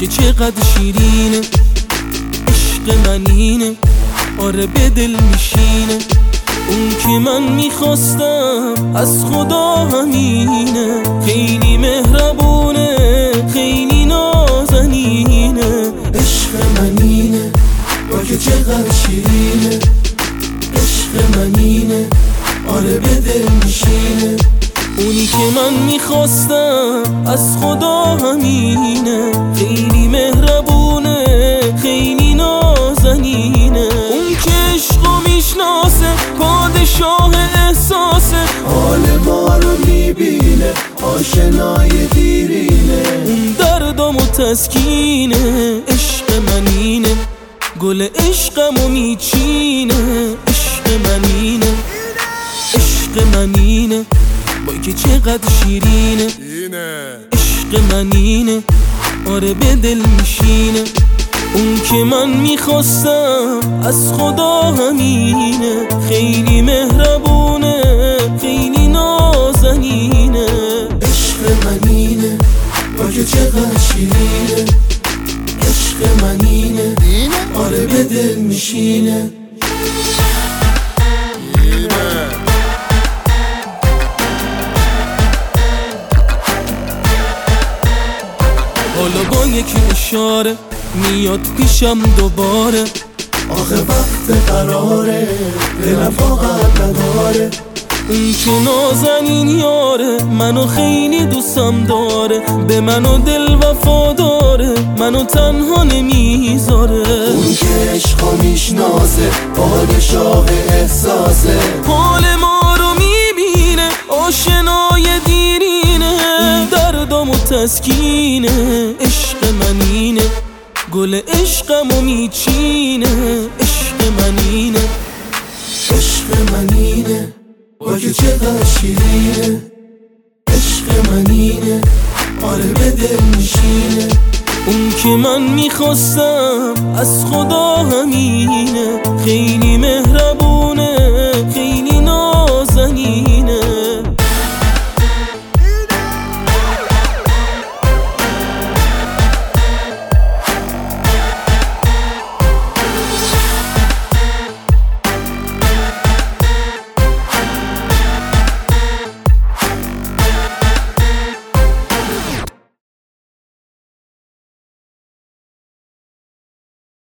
که چقدر شیرینه، عشق منینه، آره به دل میشینه. اون که من میخواستم از خدا همینه، خیلی مهربونه، خیلی نازنینه. عشق منینه، با که چقدر شیرینه، عشق منینه، آره به دل میشینه. اونی که من میخواستم از خدا همینه، خیلی مهربونه، خیلی نازنینه. اون که عشقو میشناسه، پادشاه احساسه، حال ما رو میبینه، آشنای دیرینه. اون دردم و تسکینه. عشق منینه، گل عشقمو میچینه. عشق منینه، عشق منینه، وای که چقدر شیرینه. عشق منینه، آره به دل میشینه. اون که من میخواستم از خدا همینه، خیلی مهربونه، خیلی نازنینه. عشق منینه، با که چقدر شیرینه، عشق منینه، آره به دل میشینه. حالا با یک اشاره میاد پیشم دوباره. آخه وقت قراره، دلم فاقت نداره. اون که نازنین یاره، منو خیلی دوستم داره، به منو دل وفاداره، منو تنها نمیذاره. اون که عشقو میشناسه، پادشاه احساسه، حال ما رو میبینه، آشنای دیرینه. اون دردم و تسکینه. عشق منینه، گل عشقمو میچینه. عشق منینه، عشق منینه، با که چقدر شیرینه، عشق منینه، آره به دل میشینه. اون که من میخواستم از خدا همینه،